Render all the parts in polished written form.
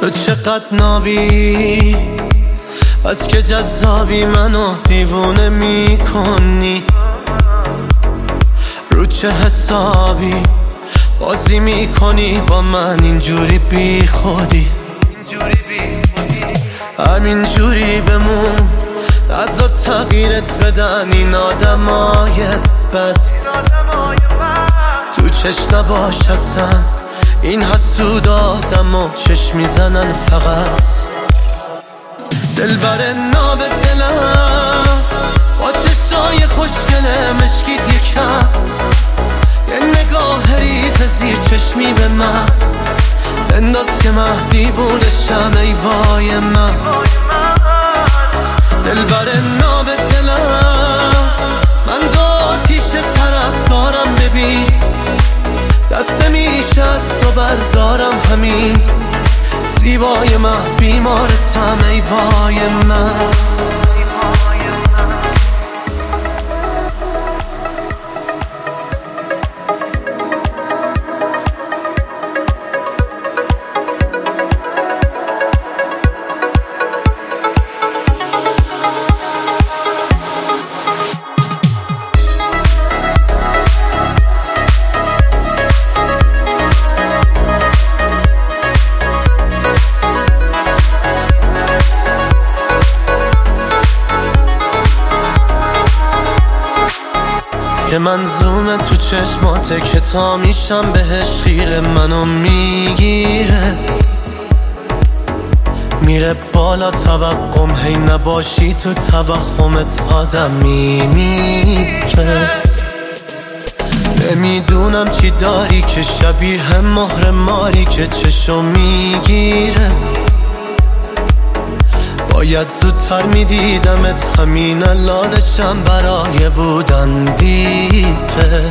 تو چقدر نابی، از که جذابی منو دیوونه میکنی. رو چه حسابی بازی میکنی با من اینجوری بی خودی؟ همینجوری بمون، ازا تغییرت بدن این آدمای بد. تو چش نباش اصلا، این حسود آدم و چشم میزنن فقط. دلبر ناب دلم با چشای خوشگله مشکیت یکم، یه نگاه ریز زیر چشمی به من بنداز که من دیوونشم. ای وای من دلبر ناب دلم، من دو آتیش طرف دارم. ببین دست نمیشه از تو بردارم، همین زیبای من بیمارتم. ای وای من که منظومه تو چشماته که تا میشم بهش خیره. منو میگیره میره بالا توقم، هی نباشی تو توهمت آدم میمیره. نمیدونم چی داری که شبیه مهر ماری که چشو میگیره. باید زودتر میدیدمت، همین الانشم برای بودن دیره.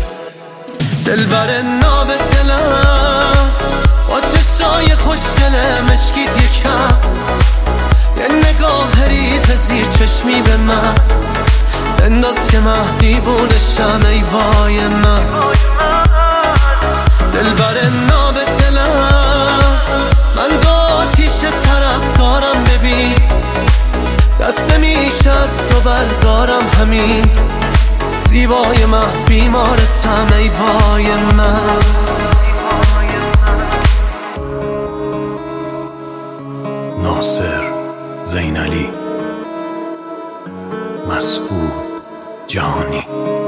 دلبر ناب دلم با چشای خوشگله مشکیت یکم، یه نگاه ریز زیر چشمی به من بنداز که من دیوونشم. ای وای من دلبر ناب دلم، من دو آتیش طرف دارم. ببین دست نمیشه از تو بردارم، همین زیبای من بیمارتم. ای وای من ناصر زینالی، مسعود جهانی.